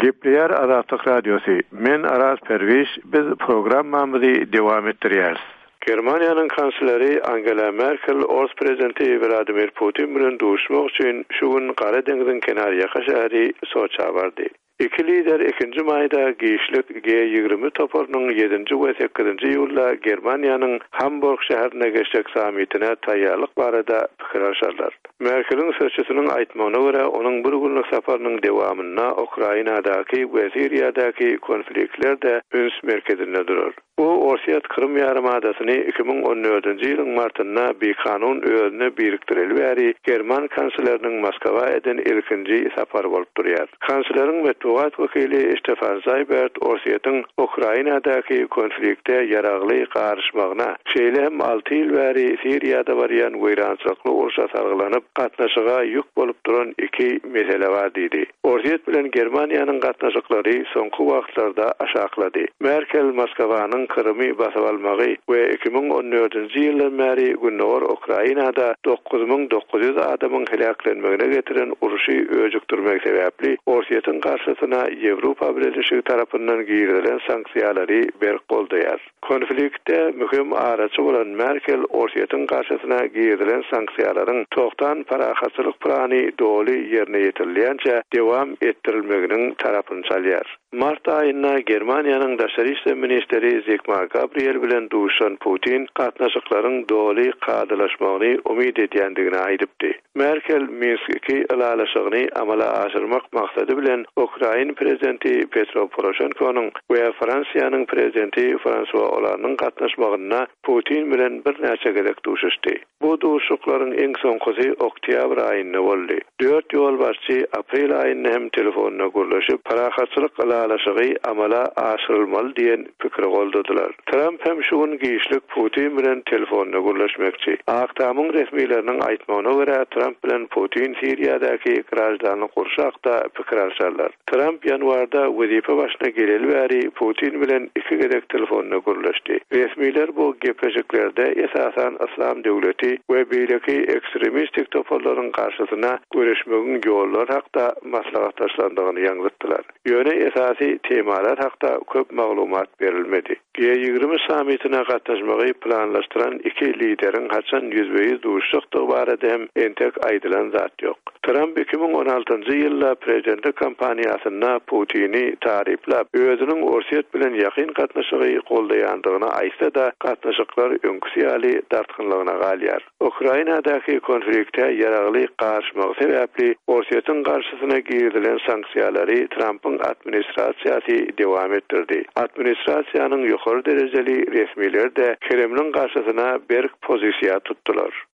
Gepleyer Azatlyk Radiosu. Men Aras Perviş, biz programmamyzy dowam etdirýäris. Germaniýanyň kansleri Angela Merkel Ors prezidenti Vladimir Putin bilen duşmak üçin şu gün Gara deňziň kenaryaky şäheri Soça bardy. İki lider 2. mayda giyişlik G20 toparynyň 7-nji we 8-nji ýylda Germaniýanyň Hamburg şäherine geçjek samitine taýýarlyk barada pikir alşarlar. Merkel'in sözçüsünün aýtmagyna görä, onuň bir günlük saparynyň dewamyna Ukrainadaky we Siriýadaky konfliktler de öns merkezinde durar. O, Orsiýat Krym ýarymadasyny 2014-nji ýylyň martynda bir kanun özüne birikdireli bäri German kansleriniň Moskwa eden ilkinji sapary bolup durýar. Kansleriň Tugat wakili Stefan Seibert Orsiýatyň Ukrainadaky konfliktde ýaragly garşmagyna şeýlem 6 ýyl bäri Siriýada barýan weýrançylykly uruşa sargylanyp gatnaşyga ýük bolup duran iki mesele bar diýdi. Orsiýat bilen Germaniýanyň gatnaşyklary soňky wagtlarda aşaklady. Merkel Moskwanyň Krymy basyp almagy we 2014-nji ýyldan bäri günler Ukrainada 9900 adamyň helaklenmegine getiren uruşy öjükdirmek sebäpli Orsiýatyň karşısına Ýewropa Birleşigi tarapyndan giýirilen sanksiýalary berk boldyar. Konfliktde mühim araçy bolan Merkel Orsiýatyň karşısına giýirilen sanksiýalaryň toktan parahatçylyk plany doly ýerine ýetirilýänçe dewam etdirilmeginiň tarapyny çalýar. Mart aýynda Germaniýanyň daşary işler ministeri Sigmar Gabriel bilen duşan Putin gatnaşyklaryň doly gadylaşmagyny umyt edýändigini aýdypdy. Merkel Minskki ýalaşygyny amala aşyrmak maksady bilen Ukraina prezidenti Petro Poroshenkonyň we Fransiýanyň prezidenti François Hollande'nyň gatnaşmagyna Putin bilen bir näçe gerek duşuşdy. Bu duşuklaryň eň soňkysy oktyabr aýynda boldy. 4 ýolbaşçy aprel aýynda hem telefonna gurlaşyp parahatçylyk ýalaşygy amala aşyrylmaly diýen pikir goldadylar. Trump hem şu gün giýişlik Putin bilen telefonna gurlaşmakçy. Aktamyň resmiýetleriniň aýtmagyna görä Trump bilen Putin Siriýadaky grajdanlyk gurşakda pikir alşarlar. Trump ýanwarda wezipe başyna geleli bäri Putin bilen iki gerek telefonna gurlaşdy. Resmiýetler bu gepleşiklerde esasan İslam döwleti we beýleki ekstremistik toparlaryň karşysyna görüşmegiň ýolları hakda maslahatlaşlandygyny ýaňytdylar. Ýöne esasy temalar hakda köp maglumat berilmedi. G20 samitine gatnaşmagy planlaşdyran iki lideriň haçan ýüzbeýiz duşuşdygy barada hem entek aýdylan zat ýok. Trump 2016-njy ýylda prezidentlik kampaniýasyna Putini tariflap, özüniň Orsiýat bilen ýakyn gatnaşygy goldaýandygyny aýtsa da, gatnaşyklar öňküsýäli dartgynlygyna galýar. Ukrainadaky konfliktde ýaragly garşmak sebäpli Orsiýatyň garşysyna giýirilen sanksiýalary Trumpyň administrasiýasy dewam etdirdi. Administrasiýanyň ýokary derejeli resmiýetleri de Kremliň garşysyna berk pozisiýa tutdular.